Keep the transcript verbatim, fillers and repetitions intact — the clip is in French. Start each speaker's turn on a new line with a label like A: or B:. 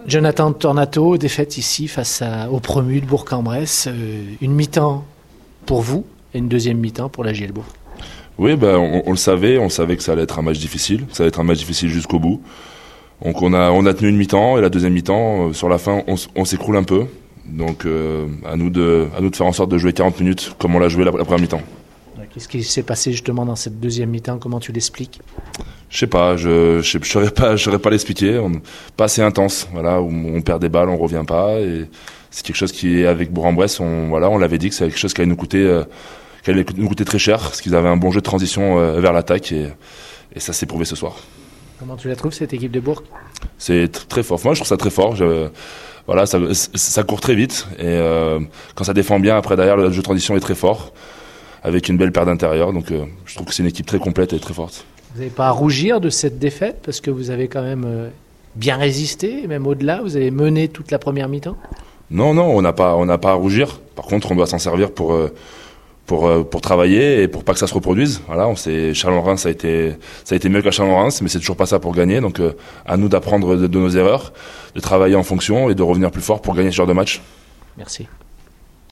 A: Jonathan Tornato, défaite ici face à, au promu de Bourg-en-Bresse. Euh, une mi-temps pour vous et une deuxième mi-temps pour la J L Bourg.
B: Oui, ben, on, on le savait, on savait que ça allait être un match difficile, que ça allait être un match difficile jusqu'au bout. Donc on a, on a tenu une mi-temps et la deuxième mi-temps, euh, sur la fin, on, on s'écroule un peu. Donc euh, à nous de, à nous de faire en sorte de jouer quarante minutes comme on l'a joué la, la première mi-temps.
A: Qu'est-ce qui s'est passé justement dans cette deuxième mi-temps? Comment tu l'expliques?
B: Je sais pas, je je je saurais pas, je saurais pas l'expliquer. On, pas assez intense, voilà, où on perd des balles, on revient pas. Et c'est quelque chose qui est avec Bourg-en-Bresse, on voilà, on l'avait dit que c'est quelque chose qui allait nous coûter, euh, qui allait nous coûter très cher, parce qu'ils avaient un bon jeu de transition euh, vers l'attaque et et ça s'est prouvé ce soir.
A: Comment tu la trouves cette équipe de Bourg?
B: C'est t- très fort. Moi, je trouve ça très fort. Je, voilà, ça ça court très vite et euh, quand ça défend bien, après derrière le jeu de transition est très fort, avec une belle paire d'intérieur. Donc euh, je trouve que c'est une équipe très complète et très forte.
A: Vous n'avez pas à rougir de cette défaite parce que vous avez quand même euh, bien résisté, et même au-delà, vous avez mené toute la première mi-temps?
B: Non, non, on n'a pas, on n'a pas à rougir. Par contre, on doit s'en servir pour euh, pour euh, pour travailler et pour pas que ça se reproduise. Voilà, on sait, Chalon-Reims ça a été ça a été mieux qu'à Chalon-Reims, mais c'est toujours pas ça pour gagner. Donc euh, à nous d'apprendre de, de nos erreurs, de travailler en fonction et de revenir plus fort pour gagner ce genre de match.
A: Merci.